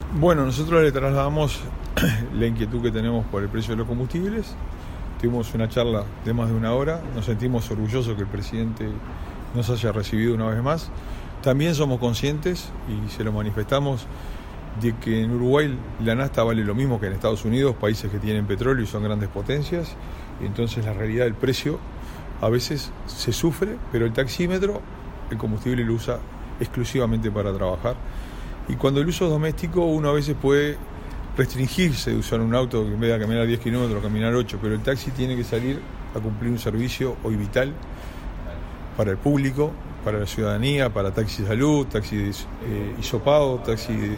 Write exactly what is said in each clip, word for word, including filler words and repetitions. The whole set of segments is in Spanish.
Bueno, nosotros le trasladamos la inquietud que tenemos por el precio de los combustibles. Tuvimos una charla de más de una hora. Nos sentimos orgullosos que el presidente nos haya recibido una vez más. También somos conscientes, y se lo manifestamos, de que en Uruguay la nafta vale lo mismo que en Estados Unidos, países que tienen petróleo y son grandes potencias. Y entonces la realidad del precio a veces se sufre, pero el taxímetro, el combustible lo usa exclusivamente para trabajar. Y cuando el uso es doméstico, uno a veces puede restringirse de usar un auto que en vez de caminar diez kilómetros, caminar ocho, pero el taxi tiene que salir a cumplir un servicio hoy vital para el público, para la ciudadanía, para taxi de salud, taxi de eh, hisopado, taxi de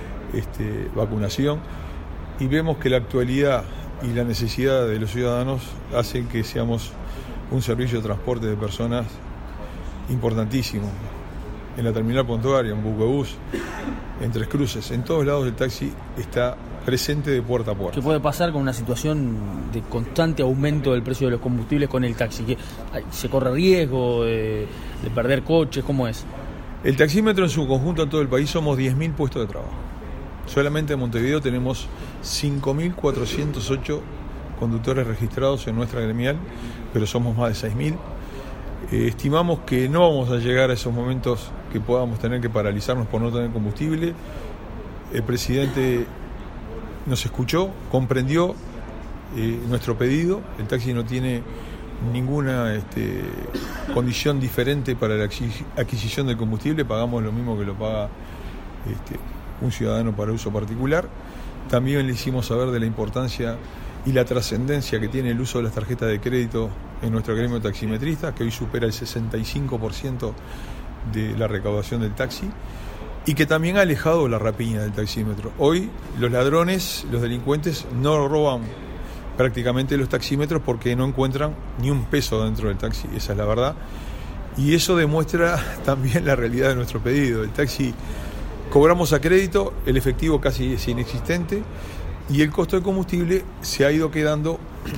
este, vacunación. Y vemos que la actualidad y la necesidad de los ciudadanos hacen que seamos un servicio de transporte de personas importantísimo. En la terminal portuaria, en Buquebus, en Tres Cruces, en todos lados el taxi está presente de puerta a puerta. ¿Qué puede pasar con una situación de constante aumento del precio de los combustibles con el taxi? ¿Que se corre riesgo de, de perder coches? ¿Cómo es? El taxímetro en su conjunto en todo el país somos diez mil puestos de trabajo. Solamente en Montevideo tenemos cinco mil cuatrocientos ocho conductores registrados en nuestra gremial, pero somos más de seis mil. Eh, estimamos que no vamos a llegar a esos momentos que podamos tener que paralizarnos por no tener combustible. El presidente nos escuchó, comprendió eh, nuestro pedido. El taxi no tiene ninguna este, condición diferente para la adquisición del combustible. Pagamos lo mismo que lo paga este, un ciudadano para uso particular. También le hicimos saber de la importancia y la trascendencia que tiene el uso de las tarjetas de crédito en nuestro gremio de taximetristas, que hoy supera el sesenta y cinco por ciento de la recaudación del taxi, y que también ha alejado la rapiña del taxímetro. Hoy los ladrones, los delincuentes, no roban prácticamente los taxímetros porque no encuentran ni un peso dentro del taxi, esa es la verdad. Y eso demuestra también la realidad de nuestro pedido. El taxi cobramos a crédito, el efectivo casi es inexistente, y el costo de combustible se ha ido quedando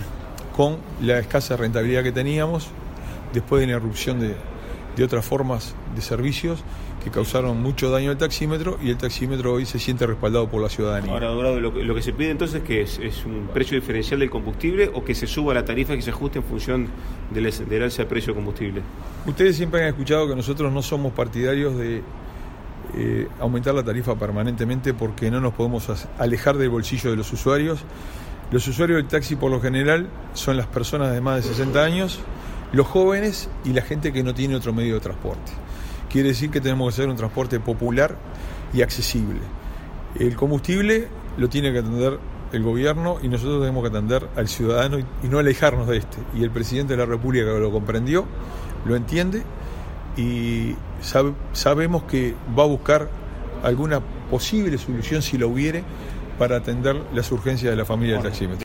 con la escasa rentabilidad que teníamos después de la irrupción de, de otras formas de servicios que causaron mucho daño al taxímetro, y el taxímetro hoy se siente respaldado por la ciudadanía. Ahora, Dorado, lo, lo que se pide entonces que es, es un precio diferencial del combustible, o que se suba la tarifa y que se ajuste en función del, del alza del precio del combustible. Ustedes siempre han escuchado que nosotros no somos partidarios de Eh, aumentar la tarifa permanentemente, porque no nos podemos alejar del bolsillo de los usuarios. Los usuarios del taxi por lo general son las personas de más de sesenta años, los jóvenes y la gente que no tiene otro medio de transporte. Quiere decir que tenemos que hacer un transporte popular y accesible. El combustible lo tiene que atender el gobierno, y nosotros tenemos que atender al ciudadano y, y no alejarnos de este. Y el presidente de la República lo comprendió, lo entiende, y sab- sabemos que va a buscar alguna posible solución, si la hubiere, para atender las urgencias de la familia del taxímetro.